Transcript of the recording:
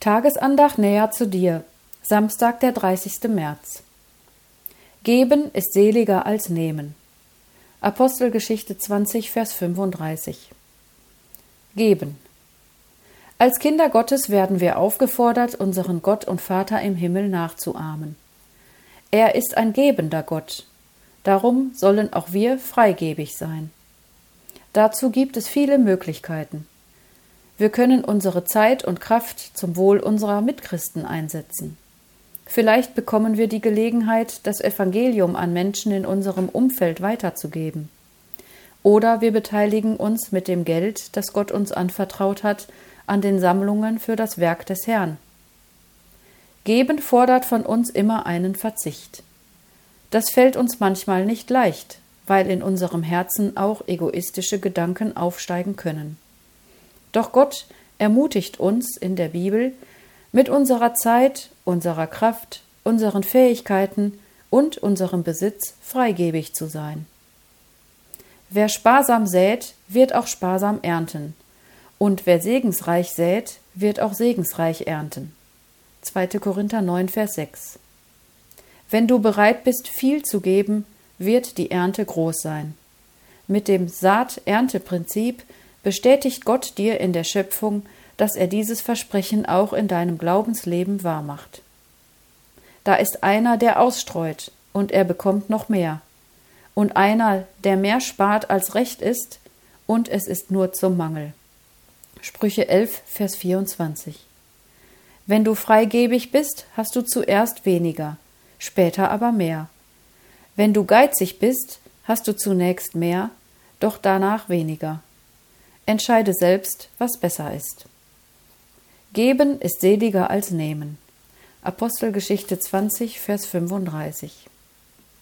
Tagesandacht näher zu dir. Samstag, der 30. März. Geben ist seliger als nehmen. Apostelgeschichte 20, Vers 35. Geben. Als Kinder Gottes werden wir aufgefordert, unseren Gott und Vater im Himmel nachzuahmen. Er ist ein gebender Gott. Darum sollen auch wir freigebig sein. Dazu gibt es viele Möglichkeiten. Wir können unsere Zeit und Kraft zum Wohl unserer Mitchristen einsetzen. Vielleicht bekommen wir die Gelegenheit, das Evangelium an Menschen in unserem Umfeld weiterzugeben. Oder wir beteiligen uns mit dem Geld, das Gott uns anvertraut hat, an den Sammlungen für das Werk des Herrn. Geben fordert von uns immer einen Verzicht. Das fällt uns manchmal nicht leicht, weil in unserem Herzen auch egoistische Gedanken aufsteigen können. Doch Gott ermutigt uns in der Bibel, mit unserer Zeit, unserer Kraft, unseren Fähigkeiten und unserem Besitz freigebig zu sein. Wer sparsam sät, wird auch sparsam ernten. Und wer segensreich sät, wird auch segensreich ernten. 2. Korinther 9, Vers 6. Wenn du bereit bist, viel zu geben, wird die Ernte groß sein. Mit dem Saat-Ernte-Prinzip bestätigt Gott dir in der Schöpfung, dass er dieses Versprechen auch in deinem Glaubensleben wahrmacht. Da ist einer, der ausstreut, und er bekommt noch mehr. Und einer, der mehr spart, als recht ist, und es ist nur zum Mangel. Sprüche 11, Vers 24. Wenn du freigebig bist, hast du zuerst weniger, später aber mehr. Wenn du geizig bist, hast du zunächst mehr, doch danach weniger. Entscheide selbst, was besser ist. Geben ist seliger als nehmen. Apostelgeschichte 20, Vers 35.